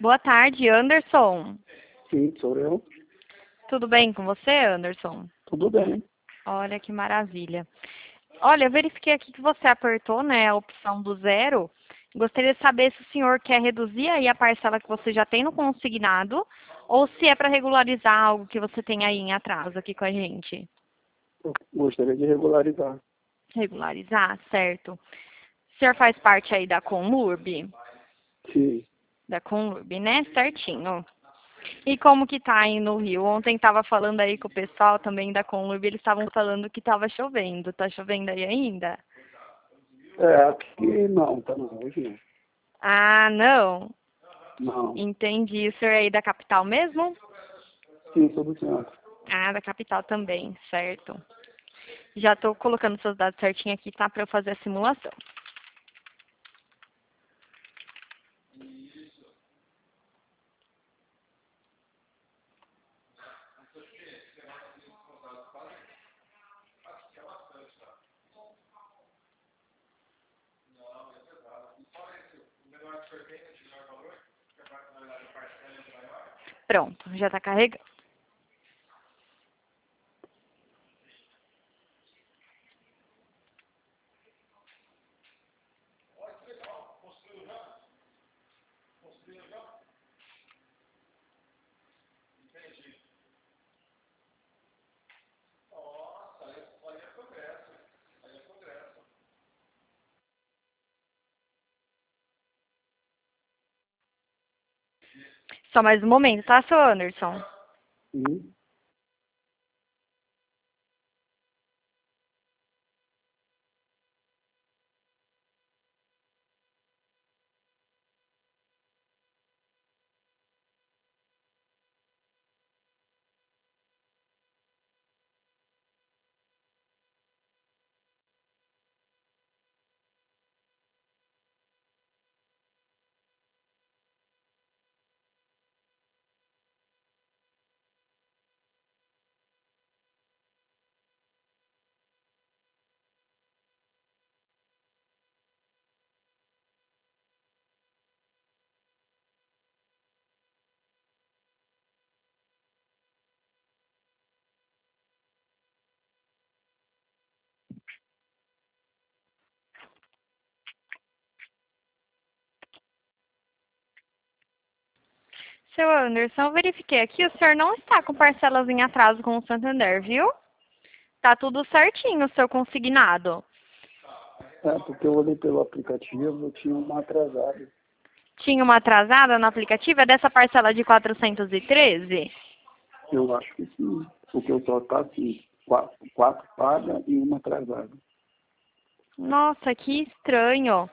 Boa tarde, Anderson. Sim, sou eu. Tudo bem com você, Anderson? Tudo bem. Olha que maravilha. Olha, eu verifiquei aqui que você apertou, né, a opção do zero. Gostaria de saber se o senhor quer reduzir aí a parcela que você já tem no consignado ou se é para regularizar algo que você tem aí em atraso aqui com a gente. Eu gostaria de regularizar. Regularizar, certo. O senhor faz parte aí da Conlurb? Sim. Da Conlurb, né? Certinho. E como que tá aí no Rio? Ontem estava falando aí com o pessoal também da Conlurb, eles estavam falando que estava chovendo. Tá chovendo aí ainda? Aqui não, tá não, hoje não. Ah, não? Não. Entendi. O senhor é aí da capital mesmo? Sim, sou do centro. Ah, da capital também, certo. Já estou colocando seus dados certinho aqui, tá? Para eu fazer a simulação. Pronto, já está carregando. Só mais um momento, tá, seu Anderson? Sim. Seu Anderson, eu verifiquei aqui, o senhor não está com parcelas em atraso com o Santander, viu? Tá tudo certinho o seu consignado. Porque eu olhei pelo aplicativo, eu tinha uma atrasada. Tinha uma atrasada no aplicativo, é dessa parcela de 413? Eu acho que sim. Porque eu só tá assim, quatro pagas e uma atrasada. Nossa, que estranho.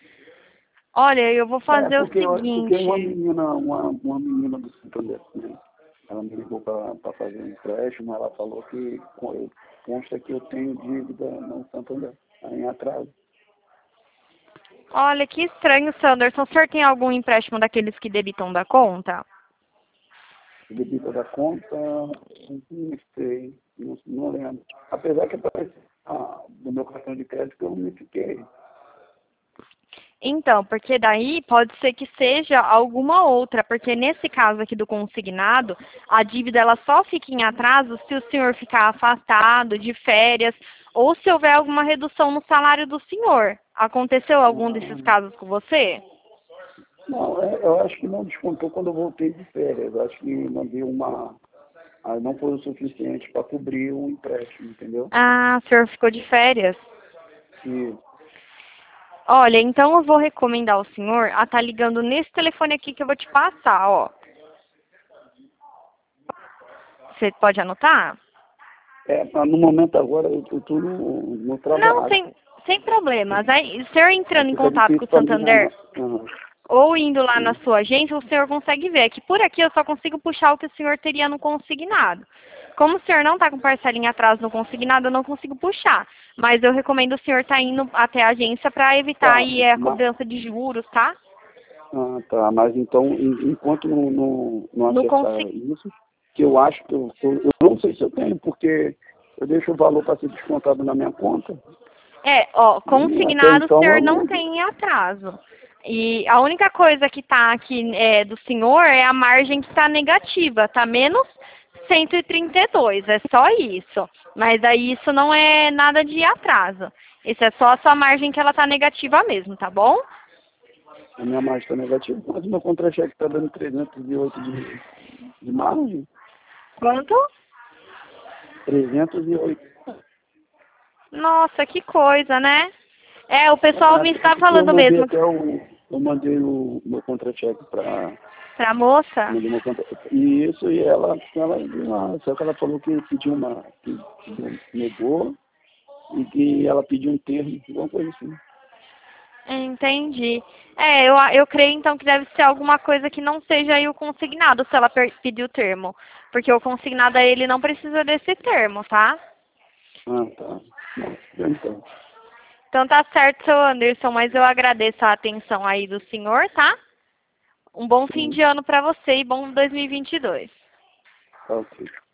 Olha, eu vou fazer o Porque uma seguinte. menina, uma menina do Santander, né? Ela me ligou para fazer um empréstimo, ela falou que consta que eu tenho dívida no Santander, tá em atraso. Olha, que estranho, Sanderson. O senhor tem algum empréstimo daqueles que debitam da conta? Debita da conta, não sei, não lembro. Apesar que apareceu no meu cartão de crédito que eu não fiquei. Então, porque daí pode ser que seja alguma outra, porque nesse caso aqui do consignado, a dívida ela só fica em atraso se o senhor ficar afastado de férias ou se houver alguma redução no salário do senhor. Aconteceu algum desses casos com você? Não, eu acho que não descontou quando eu voltei de férias. Eu acho que mandei uma. Não foi o suficiente para cobrir o empréstimo, entendeu? Ah, o senhor ficou de férias. E, Olha, então eu vou recomendar ao senhor a estar ligando nesse telefone aqui que eu vou te passar, ó. Você pode anotar? no momento agora eu estou no Não, trabalho. sem problemas. Aí, o senhor Aí entrando em fica contato com difícil o para mim. Santander ou indo lá na Sim. sua agência, o senhor consegue ver que por aqui eu só consigo puxar o que o senhor teria no consignado. Como o senhor não está com parcelinha atrás no consignado, eu não consigo puxar. Mas eu recomendo o senhor estar indo até a agência para evitar Tá, aí a cobrança de juros, tá? tá, mas então, enquanto não No acertar isso, que eu acho que eu não sei se eu tenho, porque eu deixo o valor para ser descontado na minha conta. É, ó, E até consignado o então senhor eu não não. tem em atraso. E a única coisa que está aqui do senhor é a margem que está negativa, está menos 132, é só isso. Mas aí isso não é nada de atraso. Isso é só a sua margem que ela está negativa mesmo, tá bom? A minha margem está negativa, mas o meu contra-cheque está dando 308 de margem. Quanto? 308. Nossa, que coisa, né? O pessoal me está falando mesmo. Eu mandei o meu contra-cheque para Pra moça? Isso, e ela só que ela falou que pediu que negou e que ela pediu um termo, alguma coisa assim. Entendi. Eu creio então que deve ser alguma coisa que não seja aí o consignado, se ela pedir o termo. Porque o consignado aí, ele não precisa desse termo, tá? Ah, tá. Então. Então tá certo, seu Anderson, mas eu agradeço a atenção aí do senhor, tá? Um bom fim de ano pra você e bom 2022. Ok.